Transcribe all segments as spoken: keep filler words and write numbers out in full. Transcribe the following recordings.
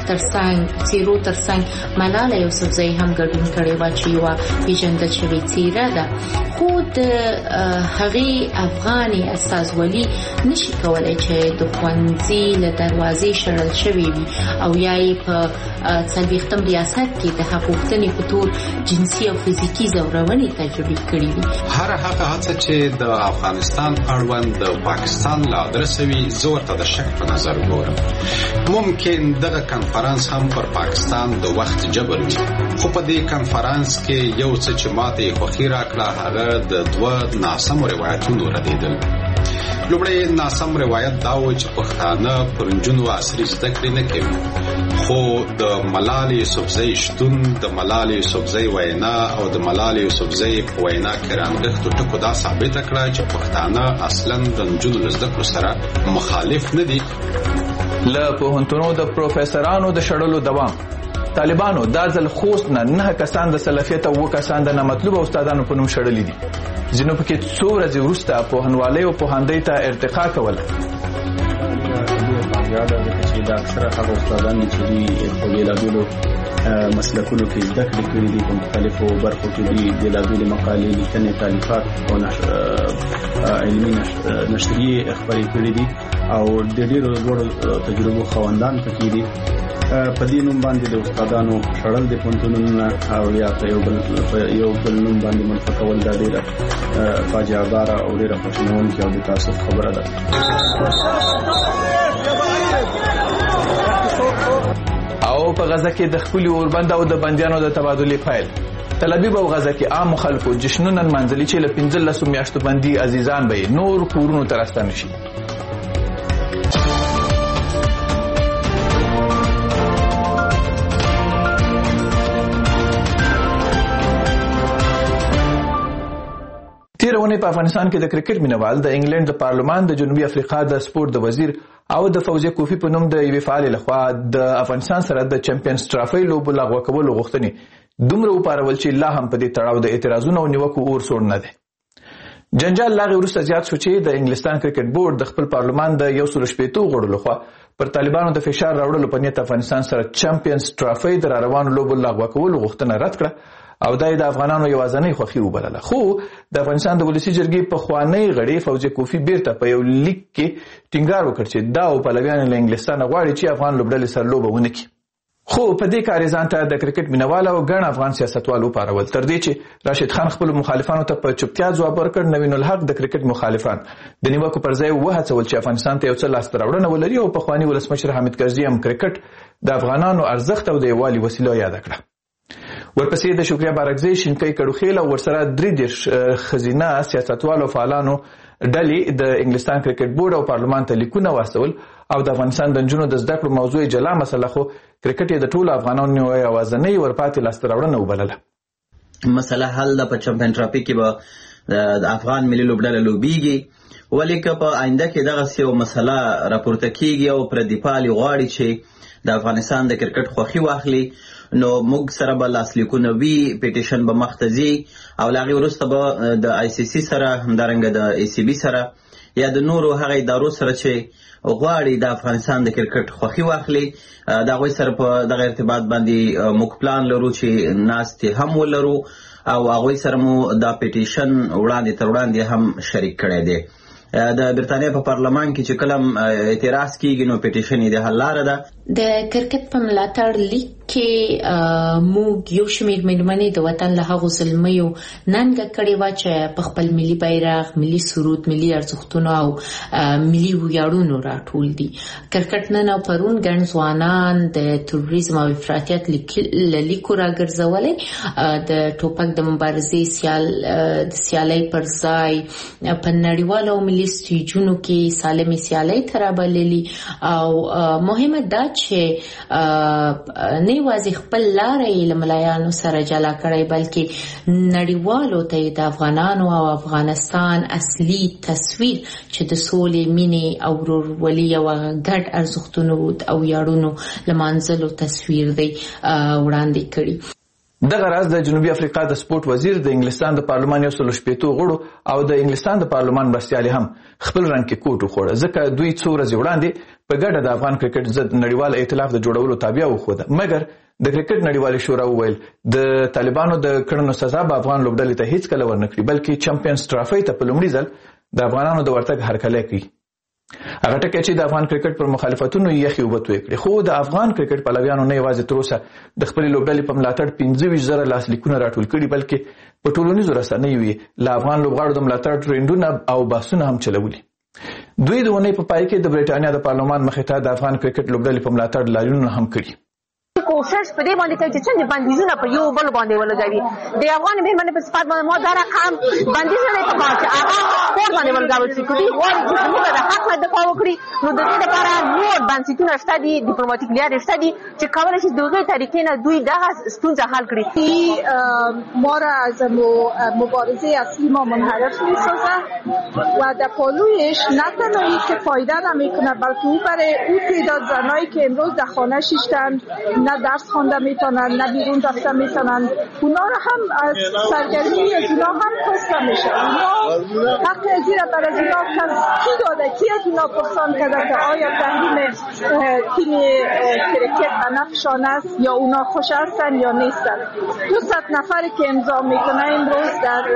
ترڅنګ څیرو ترڅنګ ملاله یوسفزۍ هم ګډون کړی و چې یوه پیژندل شوې څیره ده، خو د هغې افغاني استازولي نشي کولی چې د ښوونځي له دروازې شړل شوې وي او یا یې په څلوېښتم ریاست کې د حقوقتنې په تور جنسي او فزیکي ځورونې تجربې کړې وي. هر هغه هڅه چې د افغانستان اړوند د پاکستان له ادرسه وي زه ورته د شک په نظر ګورم. ممکن دغه کنفرانس هم پر پاکستان د وخت جبر وي، خو په دې کنفرانس کې یو څه چې ماته خوښي راکړه هغه د دوه ناسمو روایتونو ردېدل. لومړی ناسم روایت دا و چې پښتانه پر نجونو عصري زده کړې نه کوي، خو د ملالې یوسفزۍ شتون، د ملالې یوسفزۍ وینا او د ملالې یوسفزۍ په وینا کې رانغښتو ټکو دا ثابته کړه چې پښتانه اصلا د نجونو له زده کړو سره مخالف نه دي. له پوهنتونو د پروفیسورانو د شړلو دوام، طالبانو دا ځل خوست نه نه کسان د سلفیت او کسان د نامطلوبه استادانو په نوم شړلي دي. ځینو پکې څو ورځې وروسته پوهنوالۍ او پوهاندۍ ته ارتقا کوله. چې دا اکثره هغه استادان چې دي په بېلابېلو مسلکونو کې زده کړې کړي دي، په مختلفو برخو کې دي بېلابېلې مقالې، لیکنې، تالیفات او علمي نشریې خپرې کړي دي او د ډېرو لوړو تجربو خاوندان پکې دي. په دې نوم باندې د استادانو شړل د پوهنتونونو او یا په یو بل یو بل نوم باندې منفي کول دا ډېره فاجعه باره او ډېره خواشینونکې او د تاسف خبره ده. او په غزه کې د خپل اوربند او د بندیانو د تبادلې فایل تل ابیب او غزه کې عام خلکو جشنونه منځلي چې له پنځلسو میاشتو باندې عزیزان به نور کورونو ته راستانه شي. تیرونه په افغانستان کې د کرکټ مینوال د انګلند د پارلمان د جنوبي افریقا د سپورت د وزیر او د فوزیه کوفی په نوم د یوې فعال لخوا د افغانستان سره د چمپیونز ټرافي لوبو لغوه کولو غوښتنې دومره وپارول چې لا هم په دې تړاو د اعتراضونو او نیوکو اور سوړ نه دی. جنجال لاغې وروسته زیات شو چې د انګلستان کرکټ بورډ د خپل پارلمان د یو سل شپېتو غړو لخوا پر طالبانو د فشار راوړلو په نیت افغانستان سره چمپیونز ټرافي د روانو لوبو لغوه کولو غوښتنه رد کړه او دای د افغانانو یوازنۍ خوخي وبلله. خو د افغانستان د ولسی جرګې په خوانی غړي فوزي کوفی بیرته په یو لیک کې ټینګار وکړ چې دا او پلویان له انګلستان غواړي چې افغان لوبډلې سره لوبه ونه کړي. خو په دې کار ځان ته د کرکټ مینوال او ګڼ افغان سیاستوالو پارول تر دې چې راشد خان خپل مخالفانو ته په چوپتیا ځواب ورکړ. نوین الحق د کرکټ مخالفان د نیوکو پر ځای وهڅول چې افغانستان ته یو څه لاس راوړنه ولري او په خوانی ولسمشر حامد کرزي هم کرکټ د افغانانو ارزښت او د یووالي وسیله یاد کړه. ورپسې د شکریا بارکزی، شینکۍ کډوخیل او ورسره درې دېرش ښځینه سیاستوالو فعالانو ډلې د انګلستان کرکټ بورډ او پارلمان ته لیکونه واستول او د افغانستان د نجونو د زده کړو موضوع جلا مسله خو کرکټ یې د ټولو افغانانو یوازنۍ ورپاتې لاسته راوړنه وبلله. مسله حل ده. په چمپیون ټرافي کې به د افغان ملي لوبډله لوبیږي، ولې که په آینده کې دغسې یو مسله راپورته کیږي او پردي پالي غواړي چې د افغانستان د کرکټ خوښي واخلي نو موږ سره به لاسلیکونه وي، پیټیشن به مخته ځي او له هغې وروسته به د آی سی سی سره همدارنګه د ای سی بي سره یا د نورو هغه ادارو سره چې غواړي د افغانستان د کرکټ خوښي واخلي د هغوی سره په دغه ارتباط باندې موږ پلان لرو چې ناستې هم ولرو او هغوی سره مو دا پیټیشن وړاندې تر وړاندې هم شریک کړی دی. د برتانیا په پارلمان کې چې کلم اعتراض کیږي نو پیټیشن یې د حل لاره ده. د کرکټ په ملاتړ لیک کې موږ یو شمېر مېرمنې د وطن له هغو زلمیو ننګه کړې وه چې په خپل ملي بیرغ، ملي سرود، ملي ارزښتونو او ملي ویاړونو راټول دي. کرکټ نن او پرون ګڼ ځوانان د تروریزم او افراطیت له لیکو راګرځولی د ټوپک د مبارزې سیال د سیالۍ پر ځای په نړیوالو او ملي سټیجونو کې سالمې سیالۍ ته رابللي او مهمه دا چې نه یوازې خپل لاره یې له ملایانو سره جلا کړی بلکې نړیوالو ته د افغانانو او افغانستان اصلي تصویر چې د سولې، مینې او ورورولۍ او ګډ ارزښتونو او ویاړونو له منځلو تصویر دی وړاندې کړي. دغه راز د جنوبي افریقا د سپورت وزیر د انګلستان د پارلمان یو سل شپېتو غړو او د انګلستان د پارلمان مرستیالي هم خپل رنګ کې کوټ وخوړه، ځکه دوی څو ورځې وړاندې په ګډه د افغان کرکټ ضد نړیوال ائتلاف د جوړولو تابع وښوده. مګر د کرکټ نړیوالې شورا وویل د طالبانو د کړنو سزا به افغان لوبډلې ته هیڅ کله ورنکړي، بلکې چمپیونز ټرافي ته په لومړي ځل د افغانانو د ورتګ هرکلی کوي. هغه ټکی چې د افغان کرکټ پر مخالفتونو یخي اوبه توی کړي، خو د افغان کرکټ پلویانو نه یوازې تر اوسه د خپلې لوبډلې په ملاتړ پنځه ویشت زره لاسلیکونه راټول کړي، بلکې په ټولنیزو رسنیو یې له افغان لوبغاړو د ملاتړ ټرینډونه او بحثونه هم چلولي. دوی د اونۍ په پای کې د برېټانیا د پارلمان مخې ته د افغان کرکټ لوبډلې په ملاتړ لاریونونه هم کړي. کوشش په دې باندې کوي چې څنګه بندیزونه په یو بل باندې ولګوي. د افغان مېرمنې په صفات باندې ما دا رقم بندیزونه په باندې چې هغه کور باندې ولګول شي، کوي غواړي چې موږ د حق نه دفاع وکړي، نو د دې لپاره نور بنسټونه شته دي، ډیپلوماټیک لارې شته دي چې کولای شي د دغه طریقې نه دوی دغه ستونزه حل کړي. ما را از مبارزه اصلی ما منحرف می‌سازه و در پالویش نه تنهایی که فایده نمیکنه بلکه او برای او تعداد زنایی که امروز در خانه شیشتند نه درس خوانده میتونن نه بیرون رفته میتونن، اونا رو هم از سرگرمی از اونا هم کاسته میشه. اونا حق از این بر از اونا کی داده، کی از اونا پرسان کرده که آیا تحریم تیم کرکت به نفعشان است یا اونا خوش هستن یا نیستن. دو صد نفری که امضا میکنه امروز در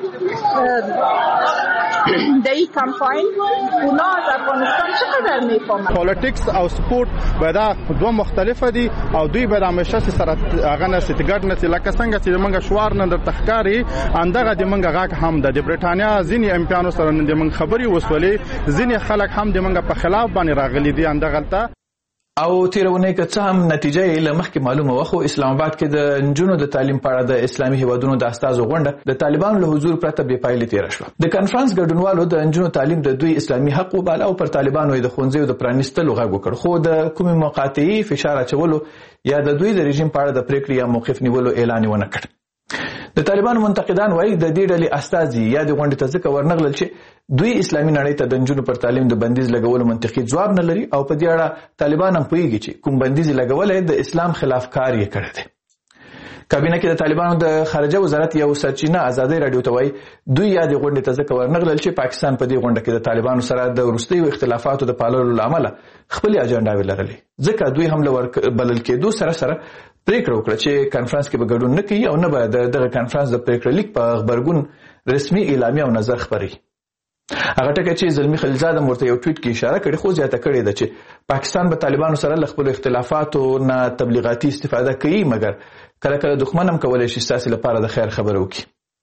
در این کمپاین اونا از افغانستان چقدر میفهمن. پالیټکس او سپورت باید دو مختلفه دي او دوی به همیشه سره هغه نه ستګړ نه لکه څنګه چې موږ شوار نه در تخکاری اندغه د موږ غاک هم د برېټانیا ځینی امپیانو سره د موږ خبري وسولې، ځینی خلک هم د موږ په خلاف باندې راغلي دي اندغه ته. او تیرونه که څه هم نتیجه یې لمخکې معلومه وه، خو اسلام آباد کې د نجونو د تعلیم په اړه د اسلامي هیوادونو د استازو غونډه د طالبانو له حضور پرته بې پایلې تېره شوه. د کنفرانس ګډونوالو د نجونو تعلیم د دوی اسلامي حق وباله او پر طالبانو یې د ښوونځیو د پرانیستلو غږ وکړ، خو د کومې مقاطعې فشار اچولو یا د دوی د رژیم په اړه د پریکړې یا موقف نیولو اعلان یې ونه کړ. د طالبانو منتقدان وایي د دې ډلې استازي یا د غونډې ته ځکه ورنغلل چې دوی اسلامي نړۍ ته د نجونو پر تعلیم د بندیز لګولو منطقي ځواب نه لري او په دې اړه طالبان هم پوهیږي چې کوم بندیز لګولی د اسلام خلاف کار یې کړی دی. کابینه کې د طالبانو د خارجه وزارت یو سرچینه ازادي رادیو ته وایي دوی یا د غونډې ته ځکه ورنغلل چې پاکستان په دې غونډه کې د طالبانو سره د وروستیو اختلافاتو د پاللو له امله خپلې اجنډاوې لرلې، ځکه دوی هم له بلل کېدو سره سره پریکړه وکړه چې کانفرنس کې به ګډون نه کوي او نه به دغه کانفرنس د پریکړه لیک په خبرګون رسمي اعلامیه او نظر خپروي. هغه ټکی چې زلمی خلیلزاد ورته یو ټویټ کې اشاره کړې خو زیاته کړې ده چې پاکستان به طالبانو سره له خپلو اختلافاتو نه تبلیغاتي استفاده کوي، مګر کله کله دښمن هم کولی شي ستاسې لپاره د خیر خبره وکړي.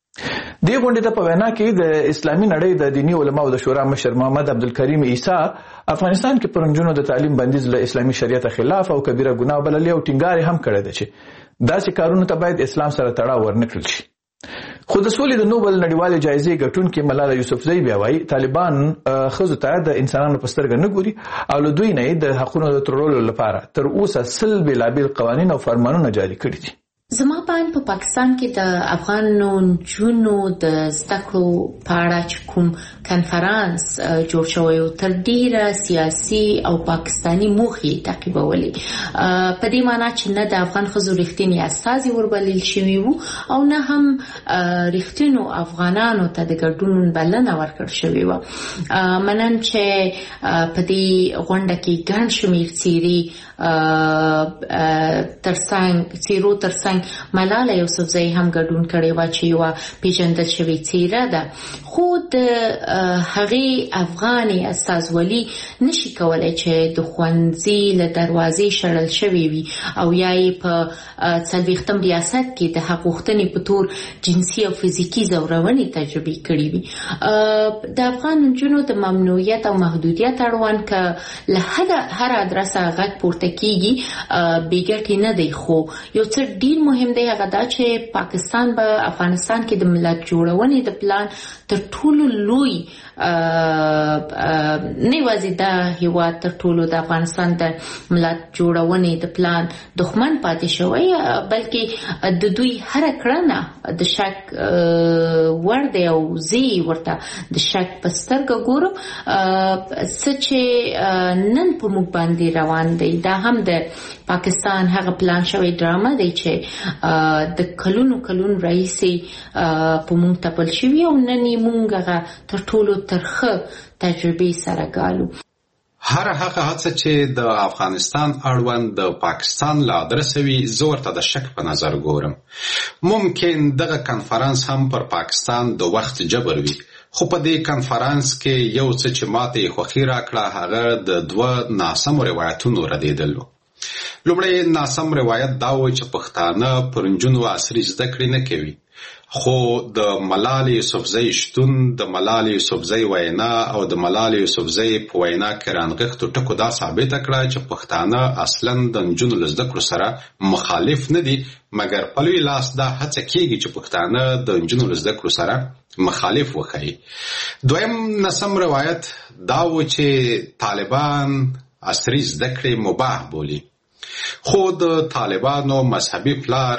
دې غونډې ته په وینا کې د اسلامي نړۍ د دیني علماو د شورا مشر محمد عبدالکریم عیسی افغانستان کې پر نجونو د تعلیم بندیز له اسلامي شریعت خلاف او کبیره ګناه بللې او ټینګار هم کړی دی چې داسې کارونو ته باید اسلام سره تړاو ورنکړل شي. خو د سولې د نوبل نړیوالې جایزې ګټونکې ملاله یوسفزۍ بیا وایي طالبان ښځو ته د انسانانو په سترګه نه ګوري او له دوی نه د حقونو د ترورولو لپاره تر اوسه سل بېلابېل قوانین او فرمانونه جاري کړي دي. زما باندې په پاکستان کې د افغان نجونو د زده کړو په اړه چې کوم کنفرانس جوړ شوی و تر ډیره سیاسي او پاکستاني موخې تعقیبولې، په دې معنی چې نه د افغان ښځو رښتینی استازي وربلل شوي وو او نه هم رښتینو افغانانو ته د ګډون بلنه ورکړل شوې وه. منن چې په دې غونډه کې ګڼ شمېر څیرې ترڅنګ څیرو ترڅنګ ملاله یوسفزۍ هم ګډون کړی و چې یوه پیژندل شوې څیره ده، خو د هغې افغانې استازولي نشي کولی چې د ښوونځي له دروازې شړل شوې وي او یا یې په څلوېښتم ریاست کې د حق غوښتنې په تور جنسي او فزیکي ځورونې تجربې کړې وي. د افغان نجونو د ممنوعیت او محدودیت اړوند که له هر ادرسه غږ پورته کیږي بې ګټې نه دی، خو یو څه ډېر مهم دی هغه دا چې پاکستان به افغانستان کې د ملت جوړونې د پلان تر ټولو لوی نه یوازې دا هیواد تر ټولو د افغانستان د ملت جوړونې د پلان دښمن پاتې شوی، بلکې د دوی هره کړنه د شک وړ دی او زه ورته د شک په سترګه ګورم. څه چې نن په موږ باندې روان دی دا هم د پاکستان هغه پلان شوی ډرامه دی چې د کلونو کلون رئیسي په مونږ تپل شوی او نن مونږ هغه تر ټولو ترخه تجربه سره ګالو. هر هغه هڅه چې د افغانستان اړوند د پاکستان له ادرسه وي زه ورته د شک په نظر ګورم. ممکن دغه کنفرانس هم پر پاکستان د وخت جبر وي، خو په دې کنفرانس کې یو څه چې ماته خوښي راکړه هغه د دوه ناسمو روایتونو ردېدل و. لومړی ناسم روایت دا و چې پښتانه پر نجونو عصري زده کړې نه کوي، خو د ملالۍ یوسفزۍ شتون، د ملالۍ یوسفزۍ وینا او د ملالۍ یوسفزۍ په وینا کې رانغښتو ټکو دا ثابته کړه چې پښتانه اصلا د نجونو له زده کړو سره مخالف نه دي، مګر په لوی لاس دا هڅه کېږي چې پښتانه د نجونو له زده کړو سره مخالف وښيي. دویم ناسم روایت دا و چې طالبان عصري زده کړې مباح بولي، خو د طالبانو مذهبي پلار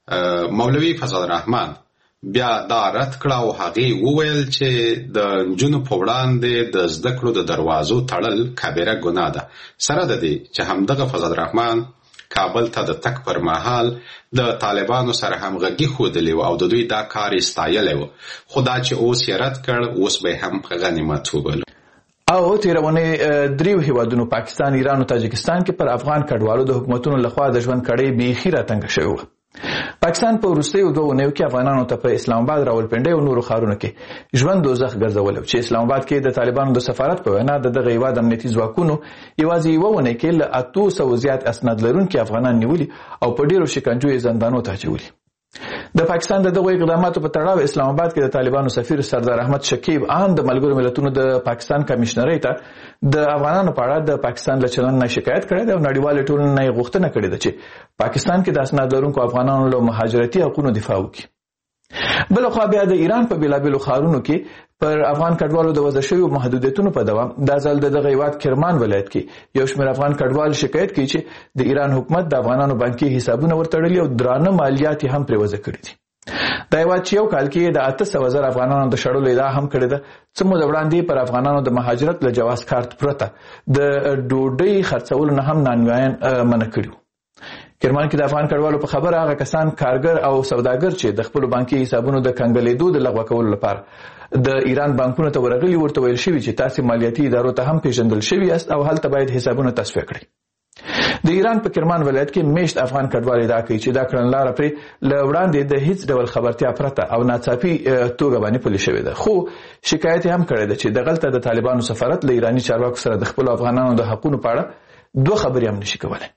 مولوي فضل الرحمن بیا دا رد کړه او هغې وویل چې د نجونو په وړاندې د زده کړو د دروازو تړل کبیره ګناه ده. سره د دې چې همدغه فضل الرحمن کابل ته د تګ پر مهال د طالبانو سره همغږي ښودلې وه او د دوی دا کار یې ستایلی و، خو دا چې اوس یې رد کړ اوس به هم غنیمت وبلو. او تیرونې دریو هیوادونو پاکستان، ایران او تاجکستان کې پر افغان کډوالو د حکومتونو لخوا د ژوند کړۍ بیخي راتنګه شوې وه. پاکستان په وروستیو دوه اونیو کې افغانانو ته په اسلام آباد، راولپنډۍ او نورو ښارونو کې ژوند دوزخ ګرځولی چې اسلام آباد کې د طالبانو د سفارت په وینا د دغه هیواد امنیتي ځواکونو یوازې یوه اونۍ کې له اتو سوو زیات اسناد لرونکي افغانان نیولي او په ډېرو شکنجو یې زندانو ته اچولي. د پاکستان د دغو اقداماتو په تړاو اسلام آباد کې د طالبانو سفیر سردار احمد شکیب ان د ملګرو ملتونو د پاکستان کمیشنرۍ ته د افغانانو په اړه د پاکستان له چلند نه شکایت کړی دی او نړیوالې ټولنې نه یې غوښتنه کړې ده چې پاکستان کې د اسناد لرونکو افغانانو له مهاجرتي حقونو دفاع وکړي. بلخوا بیا د ایران په بیلابیلو ښارونو کې پر افغان کډوالو د وضع شویو محدودیتونو په دوام دا ځل د دغه هیواد کرمان ولایت کې یو شمېر افغان کډوال شکایت کوي چې د ایران حکومت د افغانانو بانکي حسابونه ورتړلي او درانه مالیات یې هم پرې وضع کړي دي. دا هیواد چې یو کال کې د اته سوه زره افغانانو د شړلو ادعا هم کړې ده. څه موده وړاندې پر افغانانو د مهاجرت له جواز کارت پرته د ډوډۍ خرڅولو نه هم نانوایان منع کړي. کرمان کې د افغان کډوالو په خبره هغه کسان کارګر او سوداګر چې د خپلو بانکي حسابونو د کنګلېدو د لغوه کولو لپاره د ایران بانکونو ته ورغلي ورته ویل شوي چې تاسې مالیاتي ادارو ته هم پیژندل شوي یاست او هلته باید حسابونه تصفیه کړئ. د ایران په کرمان ولایت کې میشت افغان کډوال ادعا کوي چې دا کړنلاره پرې له وړاندې د هیڅ ډول خبرتیا پرته او ناڅاپي توګه باندې پلي شوې ده، خو شکایت یې هم کړی ده چې دغلته د طالبانو سفارت له ایراني چارواکو سره د خپلو افغانانو د حقونو په اړه دوه خبرې هم نشي کولی.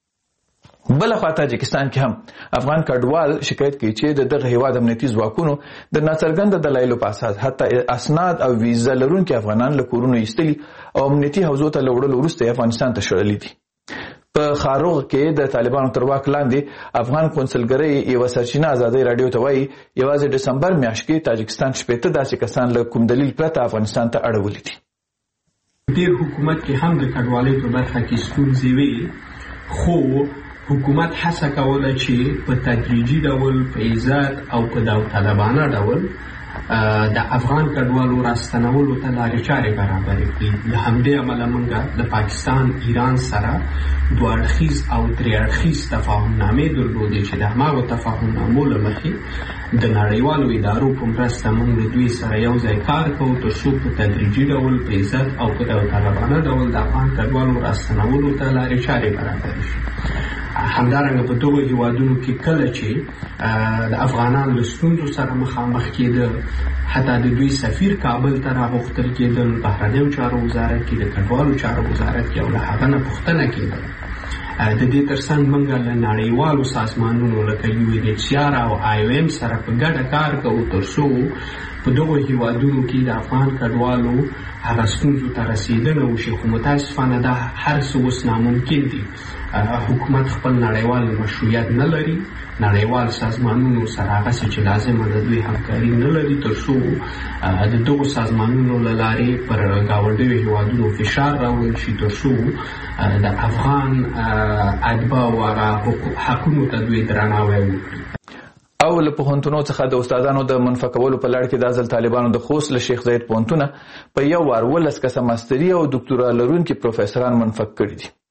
بلخوا تاجکستان کې هم افغان کډوال شکایت کوي چې د دغه هیواد امنیتي ځواکونو د ناڅرګند دلایلو په اساس حتی اسناد او ویزا لرونکي افغانان له کورونو ایستلي او امنیتي حوزو ته له وړلو وروسته افغانستان ته شړلي دي. په خاروغ کې د طالبانو تر واک لاندې افغان قونسلګرۍ یوه سرچینه ازادۍ راډیو ته وایي یوازې ډسمبر میاشت کې تاجکستان شپېته داسې کسان له کوم دلیل پرته افغانستان ته اړولي دي. ډېر حکومت کې هم د کډوالۍ په برخه کې ستونزې وي، خو حکومت هڅه کوله چې په تدریجي ډول په عزت او په داوطلبانه ډول د افغان کډوالو راستنولو ته لارې چارې برابرې کړي. له همدې امله موږ د پاکستان ایران سره دوه اړخیز او درې اړخیز تفاهمنامې درلودې چې د هماغو تفاهمنامو له مخې د نړیوالو ادارو په مرسته موږ د دوی سره یو ځای کار کوو تر څو په تدریجي ډول په عزت او په داوطلبانه ډول د افغان کډوالو راستنولو ته لارې چارې برابرې شي. همدارنګه په دغو هیوادونو کې کله چې د افغانانو له ستونزو سره مخامخ کېدل، حتی د دوی سفیر کابل ته راغوښتل کېدل، بهرنیو چارو وزارت کې د کډوالو چارو وزارت کې او له هغه نه پوښتنه کېدل. د دې ترڅنګ موږ له نړیوالو سازمانونو لکه یو این ایچ سی آر او آی او ایم سره په ګډه کار کوو تر څو په دغو هیوادونو کې د افغان کډوالو هغه ستونزو ته رسېدنه وشي. خو متاسفانه دا هر څه اوس ناممکن دي. حکومت خپل نړیوال مشروعیت نه لري، نړیوال سازمانونو سره هغه څه چې لازمه د دوی همکاري نه لري تر څو د دغو سازمانونو له لارې پر ګاونډیو هیوادونو فشار راوړل شي تر څو د افغان اتباعو هغه حقونو ته دوی درناوی وکړي. او له پوهنتونو څخه د استادانو د منفع کولو په لړ کې دا ځل طالبانو د خوست له شیخ زاید پوهنتونه په یو وار ولس کسه ماستري او دکتورا لرونکي پروفیسوران منفع کړي دي.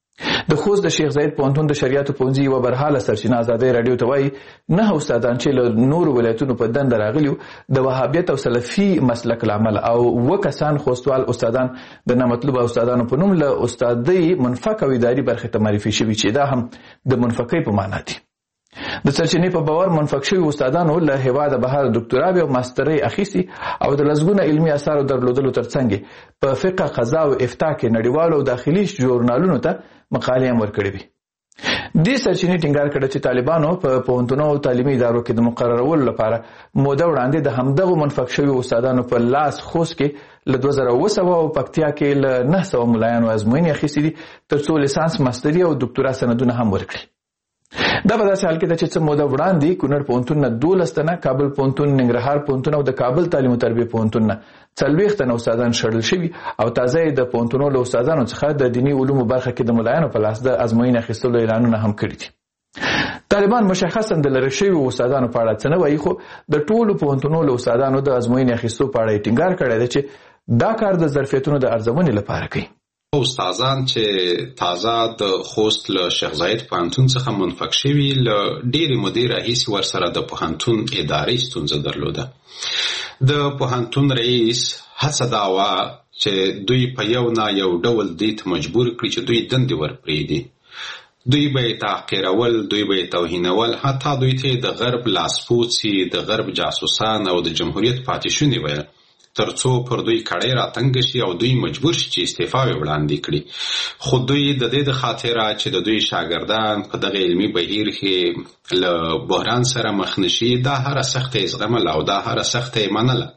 د خوست د شیخ زاید پوهنتون د شریعت پوهنځي یوه برحاله سرچینه ازادۍ راډیو ته وایي نه استادان چې له نورو ولایتونو په دنده راغلي د وهابیت او سلفي مسلک له امله او اووه کسان خوستوال استادان د نامطلوبه استادانو په نوم له استادۍ منفق او اداري برخې ته معرفي شوي چې دا هم د منفقۍ په معنا دي. د سرچینې په باور منفق شوي استادانو له هېواده بهر دکتورا او ماسترۍ اخیستي او د لسګونه علمي اثارو درلودلو ترڅنګ په فقه قضا او افتاء کې نړیوالو او داخلي ژورنالونو ته مقالې هم ورکړې وي. دې سرچینې ټینګار کړه چې طالبانو په پوهنتونونو او تعلیمي ادارو کې د مقررولو لپاره موده وړاندې د همدغو منفق شوي استادانو په لاس خوست کې له دوه زره اوه سوه او پکتیا کې له نهه سوه ملایانو ازموینې اخیستې دي تر څو لیسانس ماستري او دکتورا سندونه هم ورکړي. دا په داسې حال کې ده چې څه موده وړاندې کونړ پوهنتون نه دولس تنه، کابل پوهنتون، ننګرهار پوهنتون او د کابل تعلیم او تربیه پوهنتون نه څلوېښت تنه استادان شړل شوي او تازه یې د پوهنتونونو له استادانو څخه د دیني علومو برخه کې د ملایانو په لاس د ازموینې اخیستلو اعلانونه هم کړي دي. طالبان مشخصا د لرې شویو استادانو په اړه څه نه وایي، خو د ټولو پوهنتونونو له استادانو د ازموینې اخیستو په اړه یې ټینګار کړی دی چې دا کار د ظرفیتونو د ارزونې لپاره کوي. استادان چې تازه د خوست له شیخ زاید پوهنتون څخه منفق شوي له ډېرې مودې راهیسې ورسره د پوهنتون ادارې ستونزه درلوده. د پوهنتون رئیس هڅه دا وه چې دوی په یو نه یو ډول دې ته مجبور کړي چې دوی دندې ورپرېږدي. دوی به یې تحقیرول، دوی به یې توهینول، حتی دوی ته د غرب لاسپوڅي، د غرب جاسوسان او د جمهوریت پاتې ویل تر څو پر دوی کړۍ راتنګ شي او دوی مجبور شي چې استعفا یې وړاندې کړي. خو دوی د دې د خاطره چې د دوی شاګردان په دغه علمي بهیر کې له بحران سره مخ نه شي، دا هره سخته یې زغمله او دا هره سخته یې منله.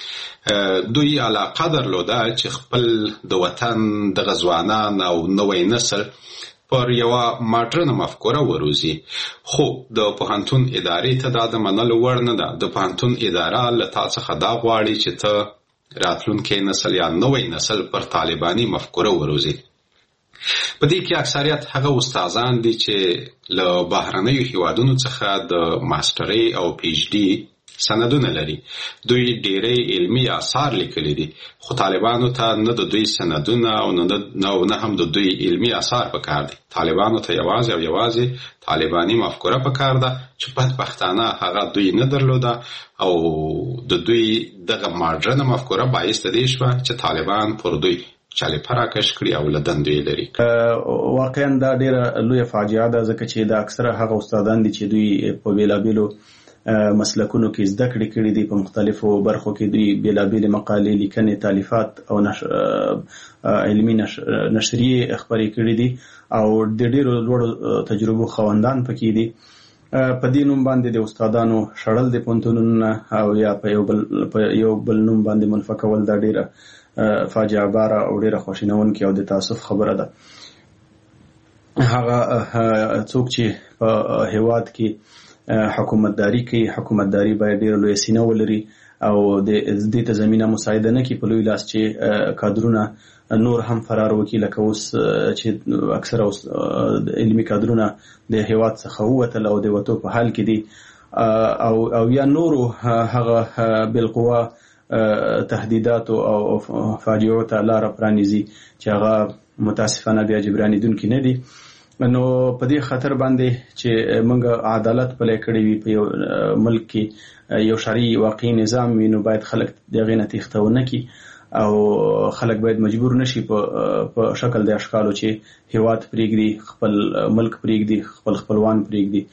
دوی علاقه درلوده چې خپل د وطن دغه ځوانان او نوی نسل پر یوه ماډرنه مفکوره وروزي. خو د پوهنتون ادارې ته دا د منلو وړ نه ده. د پوهنتون اداره له تا څخه دا غواړي چې ته راتلونکی نسل یا نوی نسل پر طالباني مفکوره وروزي. په دې کې اکثریت هغه استادان دي چې له بهرنیو هیوادونو څخه د ماسترۍ او پی ایچ ډي سندونه لري. دوی ډېری علمي اثار لیکلي دي، خو طالبانو ته نه د دوی سندونه او نه هم د دوی علمي اثار پکار دي. طالبانو ته یوازې او یوازې طالباني مفکوره پکار ده چې بدبختانه هغه دوی نه درلوده او د دوی دغه ماډرنه مفکوره باعث د دې شوه چې طالبان پر دوی چالیپه راکش کړي او له دندو یې لرې کړي. واقعا دا ډېره لویه فاجعه ده، ځکه چې د اکثره هغه استادان دي چې دوی په بېلابېلو مسلکونو کې زده کړې کړي دي، په مختلفو برخو کې دوی بېلابېلې مقالې، لیکنې، تالیفات او علمي نشریې خپرې کړي دي او د ډېرو لوړو تجربو خاوندان پکې دي. په دې نوم باندې د استادانو شړل د پوهنتونونو او یا په یو بل په یو بل نوم باندې منفق کول دا ډېره فاجعه باره او ډېره خواشینونکې او د تاسف خبره ده. هغه څوک چې په هېواد کې حکومتداري کوي، حکومتداري باید ډېره لویه سینه ولري او د دې ته زمینه مساعده نه کړي په لوی لاس چې کادرونه نور هم فرار وکړي، لکه اوس چې اکثره علمي کادرونه د هېواد څخه ووتل او د وتو په حال کې دي او او یا نورو هغه بالقوه تهدیداتو او فاجعو ته لاره پرانیزي چې هغه متاسفانه بیا جبرانېدونکي نه دي. نو په دې خاطر باندې چې موږ عدالت پلی کړی وي په یو ملک کې، یو شرعي واقعي نظام وي، نو باید خلک د هغې نه تېښته ونه کړي او خلک باید مجبور نشي په شکل د اشکالو چې هېواد پرېږدي، خپل ملک پرېږدي، خپل خپلوان پرېږدي.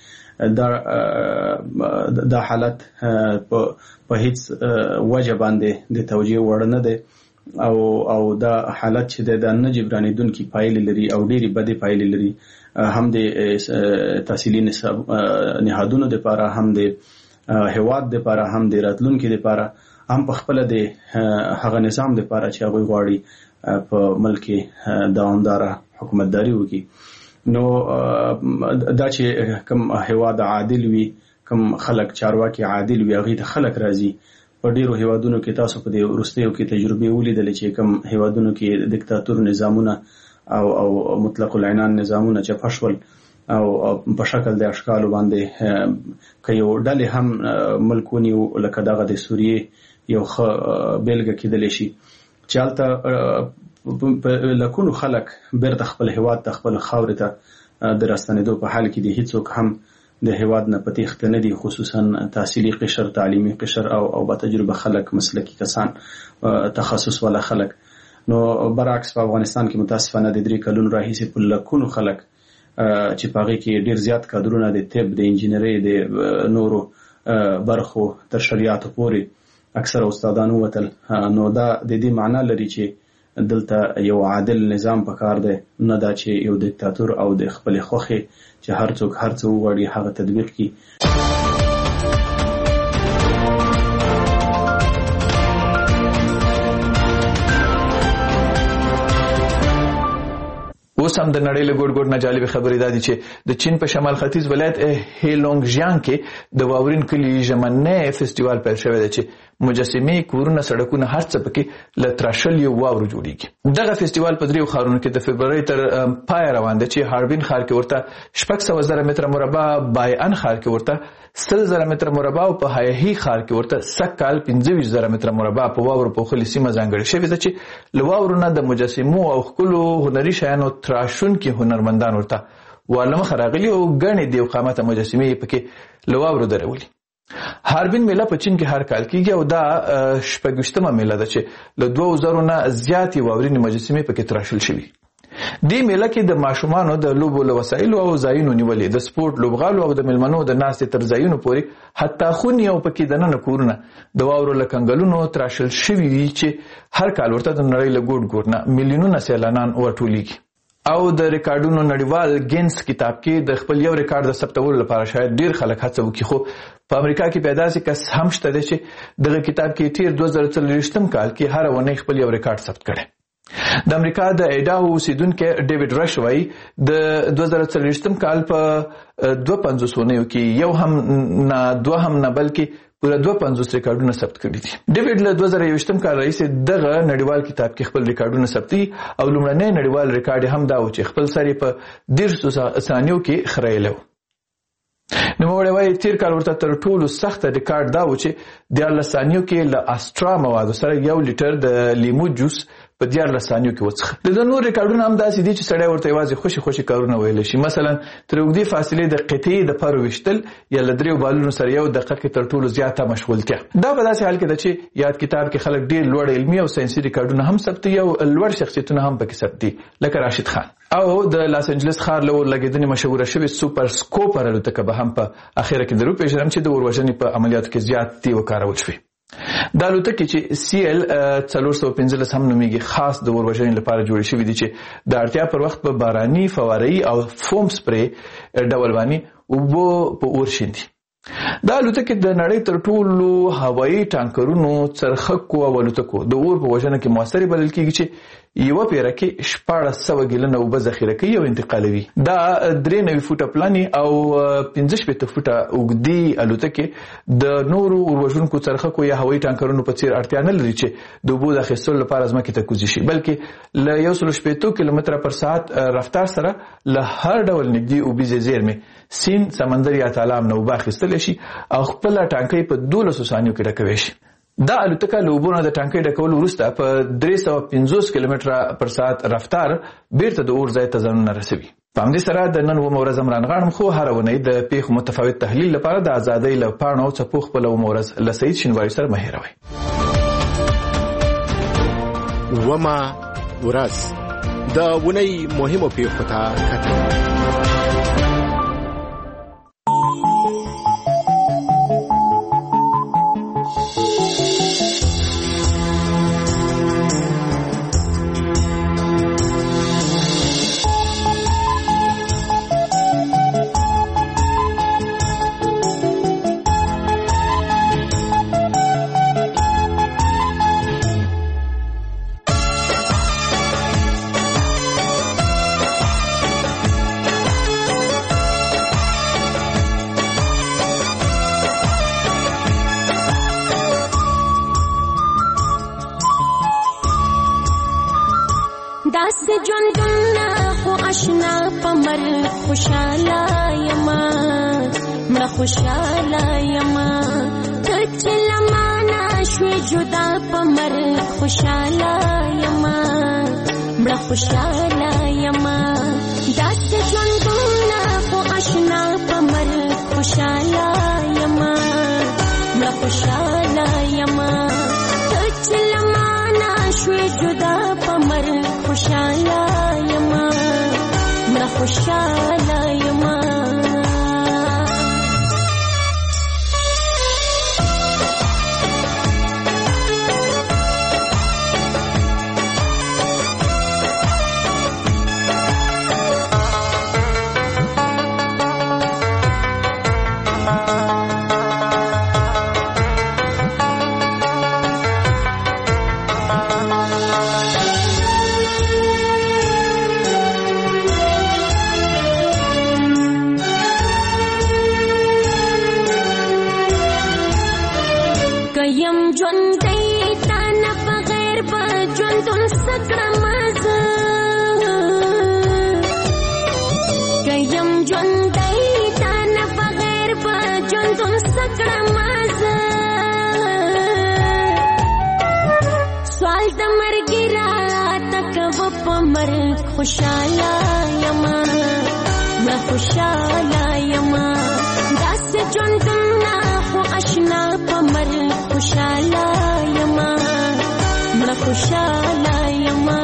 دا دا حالت په هیڅ وجه باندې د توجیه وړ نه دی او او دا حالت چې د نه جبرانېدونکي پایلې لري او ډېرې بدې پایلې لري، هم د تحصیلي نهادونو دپاره، هم د هېواد دپاره، هم د راتلونکي دپاره، هم په خپله د هغه نظام دپاره چې هغوی غواړي په ملک کې دوامداره حکومتداري وکړي. نو دا چې کوم هېواد عادل وي، کوم خلک چارواکي عادل وي، هغې ته خلک راځي. په ډیرو هیوادونو کې تاسو په دې وروستیو کې تجربې ولیدلې چې کوم هیوادونو کې دیکتاتور نظامونه او او مطلق العنان نظامونه چې پښول او په شکل د اشکالو باندې که یو ډلې هم ملکونی لکه دغه د سوریې یو ښه بیلګه کېدلی شي چې هلته لکونو خلک بیرته خپل هیواد ته خپل خاورې ته د راستنېدو په حال کې دي. هیڅوک هم د هیواد نه په تېښته نه دي، خصوصا تحصیلي قشر، تعلیمي قشر او او با تجربه خلک، مسلکي کسان، تخصص والا خلک. نو برعکس په افغانستان کې متاسفانه د درې کلونو راهیسې په لکونو خلک چې په هغې کې ډېر زیات کادرونه د طب، د انجینرۍ، د نورو برخو تر شریعاتو پورې اکثر استادان ووتل. نو دا د دې معنا لري چې دلته یو عادل نظام پکار دی، نه دا چې یو دیکتاتور او د خپلې خوښې چې هر څوک هر څه وغواړي هغه تطبیق کړي. اوس هم د نړۍ له ګوټ ګوټ نه جالب خبرې دا دي چې د چین په شمال ختیځ ولایت هیلونګژیانګ کې د واورین کلي ژمنی فستیوال پیل شوی دی چې مجسمې، کورونه، سړکونه، هر څه پکې له تراشلیو واورو جوړیږي. دغه فستیوال په دریو ښارونو کې د فبرورۍ تر پای روان دی چې هاربین ښار کې ورته شپږ سوه زره متره مربع، بایان ښار کې ورته سل زره متره مربع او په هایهي ښار کې ورته سږ کال پنځه ویشت زره متره مربع په واورو پوښلې سیمه ځانګړې شوې ده چې له واورو نه د مجسمو او ښکلو هنري شیانو تراشونکي هنرمندان ورته والمخه راغلي او ګڼې دیو قامته مجسمې پکې له واورو درولي. هاربین میله په چین کې هر کال کیږي او دا شپږویشتمه میله ده چې له دوه زرو نه زیاتې واورینې مجسمې پکې تراشل شوي. دې میله کې د ماشومانو د لوبو له وسایلو او ځایونو نیولې، د سپورټ لوبغالو او د میلمنو د ناستې تر ځایونو پورې حتی خونې او پکې دننه کورونه د واورو له کنګلونو تراشل شوي وي چې هر کال ورته د نړۍ له ګوټ ګوټ نه میلیونونه سیلانان ورټولېږي. او د ریکارډونو نړیوال ګینس کتاب کې د خپل یو ریکارډ د ثبتولو لپاره شاید ډیر خلک هڅه وکړي، خو په امریکا کې پیدا سي کس هم شته دی چې دغه کتاب کې تیر دوه زره څلوېښتم کال کې هر ونې خپل یو ریکارډ ثبت کړی. د امریکا د ایډاهو اوسیدونکی ډیوډ رش وایي د دوه زره څلوېښتم کال په دوه پنځوس ونیو کې یو هم نه دوه هم نه بلکې پوره دوه پنځوس ریکارډونه ثبت کړي دي. ډیوډ له دوه زره یوویشتم کال راهیسې دغه نړیوال کتاب کې خپل ریکارډونه ثبتي او لومړنی نړیوال ریکارډ هم دا و چې خپل سر یې په دېرشو ثانیو کې خریلی و. نوموړی وایي تیر کال ورته تر ټولو سخته ریکارډ دا و چې دیارلس ثانیو کې له اسټرا موادو سره یو لیټر د لیمو جوس په دیارلس ثانیو کې وڅښه. د نور ریکارډونه هم داسې دي چې سړی ورته یوازې خوشي خوشي کارونه ویلی شي، مثلا تر اوږدې فاصلې د قطعې د پرو ویشتل یا له دریو بالونو سره یو دقیقه کې تر ټولو زیاته مشغولتیا. دا په داسې حال کې ده چې یاد کتاب کې خلک ډیر لوړ علمي او ساینسي ریکارډونه هم ثبتوي او لوړ شخصیتونه هم پکې ثبتي، لکه راشد خان. او د لاس انجلس ښار له اورلګېدنې مشهوره شوې سوپر سکوپر الوتکه به هم په اخره کې در وپېژنم چې د اوروژنې په عملیاتو کې زیاتې وکارول شوې. دا الوتکې چې سی ال څلور سوه پنځلس هم نومیږي خاص د اوروژنې لپاره جوړې شوې دي چې د اړتیا پر وخت په باراني، فواره‌يي او فوم سپری ډول باندې اوبه په اور شیندي. دا الوتکې د نړۍ تر ټولو هوایي ټانکرونو، څرخکو او الوتکو د اور په وژنه کې موثرې بلل کېږي چې یوه پیره کې شپاړس سوه ګیلنه اوبه ذخیره کوي او انتقالوي. دا درې نوي فوټه پلنې او پنځه شپېته فوټه اوږدې الوتکې د نورو اوروژونکو څرخکو یا هوایي ټانکرونو په څېر اړتیا نه لري چې د اوبو د اخیستلو لپاره ځمکې ته کوزې شي، بلکې له یو سلو شپېتو کیلومتره پر ساعت رفتار سره له هر ډول نږدې اوبیزې زیرمې، سیند، سمندر یا تالاب نه اوبه اخیستلی شي او خپله ټانکۍ په دولسو ثانیو کې ډکوی شي. دا الوتکه له اوبو نه د ټانکۍ ډکولو وروسته په درې سوه پنځوس کیلومتره پر ساعت رفتار بیرته د اور ځای ته ځانونه رسوي. په همدې سره د نن اوومه ورځ هم رانغاړم، خو هره اونۍ د پیښو متفاوت تحلیل لپاره د ازادۍ له پاڼو او څپو خپله اوومه ورځ له سعید شینواري سره مه هېروئ. اوومه ورځ د اونۍ مهمو پیښو ته کتل. خوشاله یما مړه خوشاله یما ته چې له مانه شوې جدا په مرګ خوشاله یما خوشاله یما داسې ژوندونه خو اشنا په مرګ خوشاله یما مړه خوشاله یما ته چې له مانه شوې جدا په مرګ خوشاله یما مړه خوشاله یما خوشاله یما مړه خوشاله یما داسې ژوندونه خو اشنا په مرګ خوشاله یما مړه خوشاله یما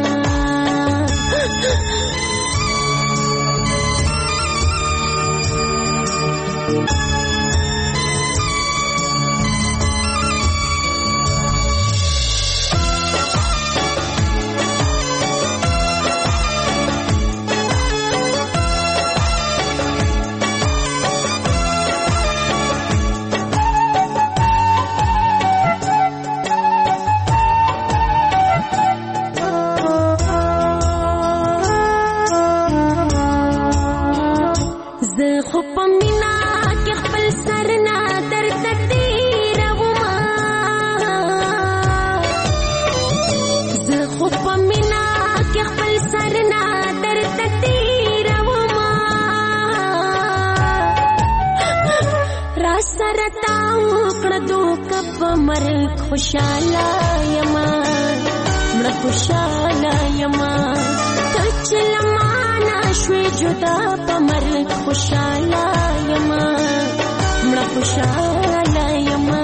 خوشاله یما مړه خوشاله یما ته چې له مانه شوې جدا په مرګ خوشاله یما مړه خوشاله یما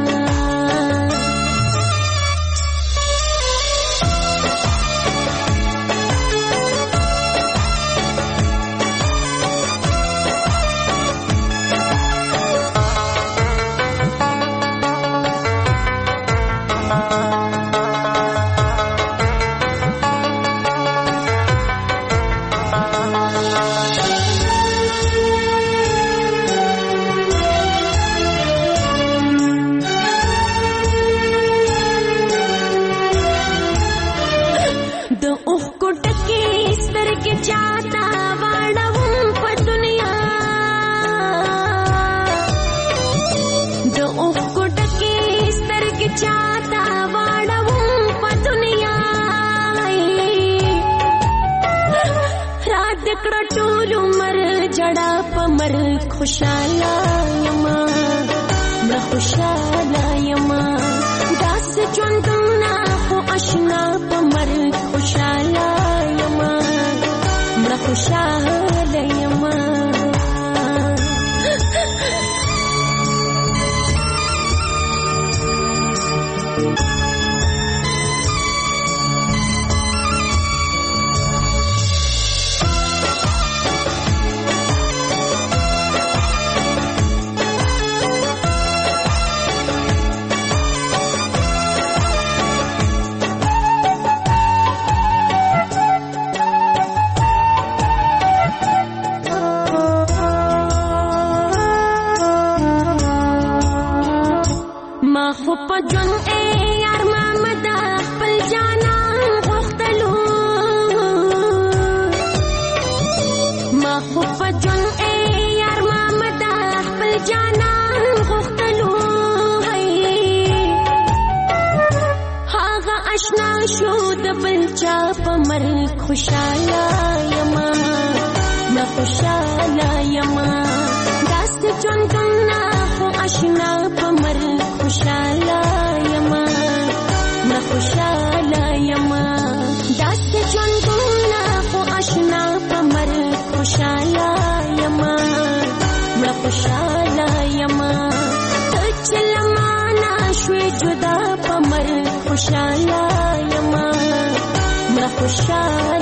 خوشاله یما مړه خوشاله یما داسې ژوندونه خو اشنا په مرګ خوشاله یما مړه خوشاله یما خوشاله یما مړه خوشاله یما داسې ژوندونه خو اشنا په مرګ خوشاله یما مړه خوشاله یما داسې ژوند خوشاله یما ته چلمانا شوي جدا پمر خوشاله یما مړه خوشاله